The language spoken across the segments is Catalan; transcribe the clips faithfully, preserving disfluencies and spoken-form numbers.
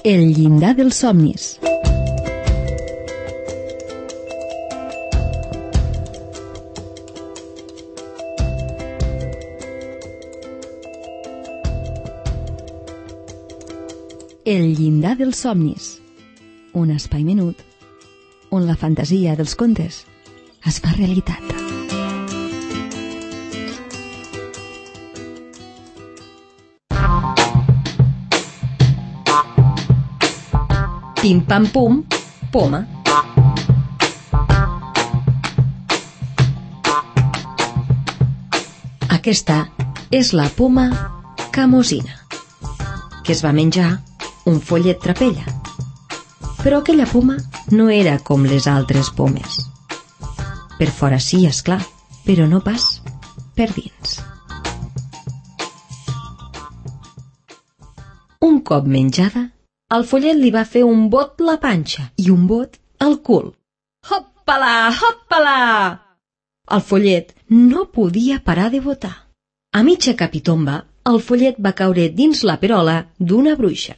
El llindar dels somnis. El llindar dels somnis. Un espai menut on la fantasia dels contes es fa realitat. Pim-pam-pum, poma. Aquesta és la poma camosina, que es va menjar un follet trapella. Però aquella poma no era com les altres pomes. Per fora sí, esclar, però no pas per dins. Un cop menjada, el follet li va fer un bot la panxa i un bot al cul. Hopala, hopala! El follet no podia parar de botar. A mitja capitomba, el follet va caure dins la perola d'una bruixa.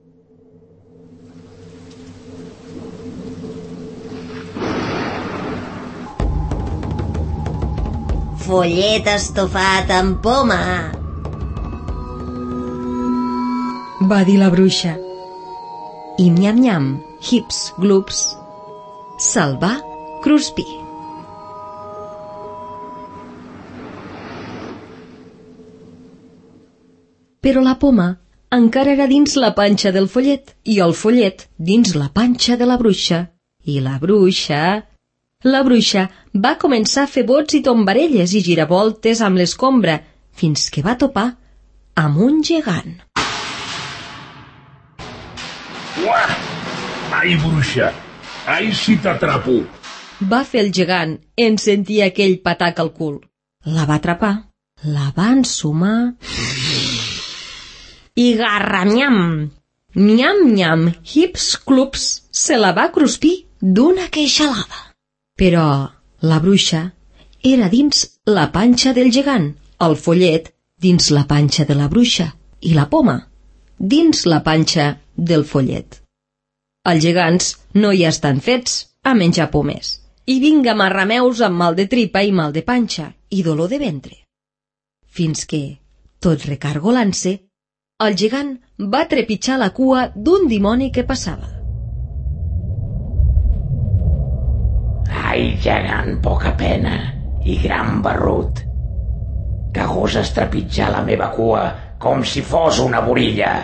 Follet estofat amb poma, va dir la bruixa. I miam-miam, hips, glups, se'l va cruspir. Però la poma encara era dins la panxa del follet i el follet dins la panxa de la bruixa. I la bruixa... La bruixa va començar a fer bots i tombarelles i giravoltes amb l'escombra fins que va topar amb un gegant. Uah! Ai, bruixa! Ai, si t'atrapo! Va fer el gegant en sentir aquell patac al cul. La va atrapar, la va ensumar... I garra-miam! Miam-miam, hips, clups, se la va cruspir d'una queixalada. Però la bruixa era dins la panxa del gegant, el follet dins la panxa de la bruixa i la poma dins la panxa del follet. Els gegants no hi estan fets a menjar pomes i vinga marrameus amb mal de tripa i mal de panxa i dolor de ventre. Fins que, tot recargolant-se, el gegant va trepitjar la cua d'un dimoni que passava. Ai, gegant, poca pena i gran barrut, que goses trepitjar la meva cua com si fos una borilla.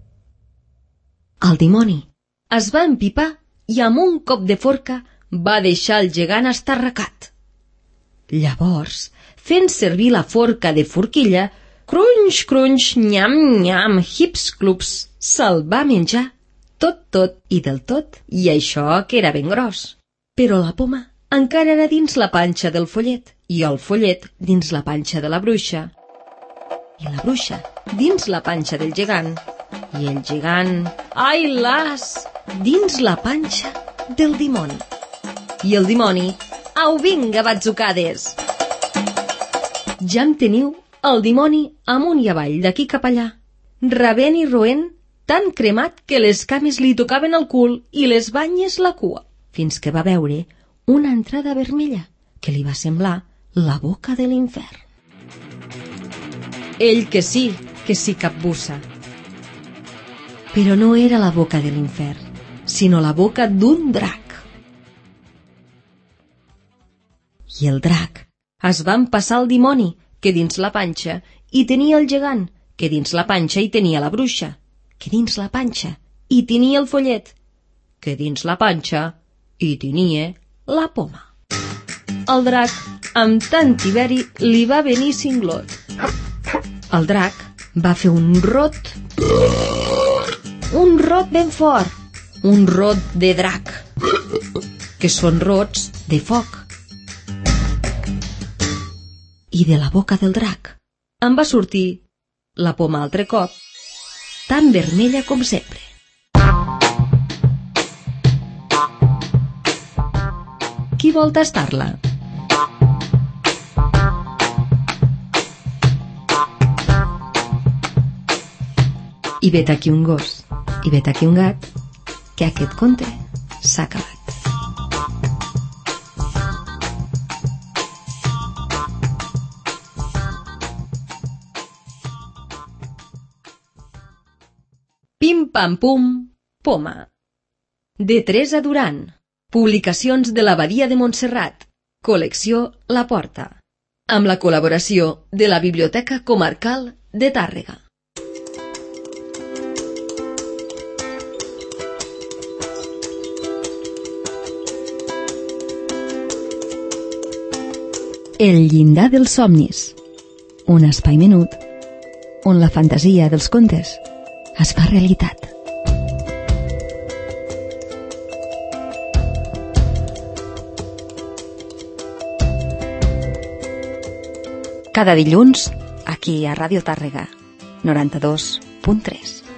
El dimoni es va empipar i amb un cop de forca va deixar el gegant estarracat. Llavors, fent servir la forca de forquilla, crunx, crunx, nyam, nyam, hips, clups, se'l va menjar tot, tot i del tot, i això que era ben gros. Però la poma encara era dins la panxa del follet, i el follet dins la panxa de la bruixa, i la bruixa dins la panxa del gegant, i el gegant, ai las, dins la panxa del dimoni. I el dimoni, au vinga, batzucades! Ja em teniu el dimoni amunt i avall, d'aquí cap allà, rabent i roent, tan cremat que les cames li tocaven el cul i les banyes la cua, fins que va veure una entrada vermella que li va semblar la boca de l'infern. Ell que sí, que sí capbussa. Però no era la boca de l'infern, sinó la boca d'un drac. I el drac es va empassar el dimoni, que dins la panxa hi tenia el gegant, que dins la panxa hi tenia la bruixa, que dins la panxa hi tenia el follet, que dins la panxa hi tenia la poma. El drac, amb tant tiberi, li va venir cinglot. El drac va fer un rot, un rot ben fort, un rot de drac, que són rots de foc. I de la boca del drac em va sortir la poma altre cop, tan vermella com sempre. Qui vol tastar-la? I vet aquí un gos I vet aquí un gat, que aquest conte s'ha acabat. Pim pam pum, poma. De Teresa Duran. Publicacions de l'Abadia de Montserrat. Col·lecció La Porta. Amb la col·laboració de la Biblioteca Comarcal de Tàrrega. El llindar dels somnis. Un espai menut on la fantasia dels contes es fa realitat. Cada dilluns, aquí a Ràdio Tàrrega, noranta-dos punt tres.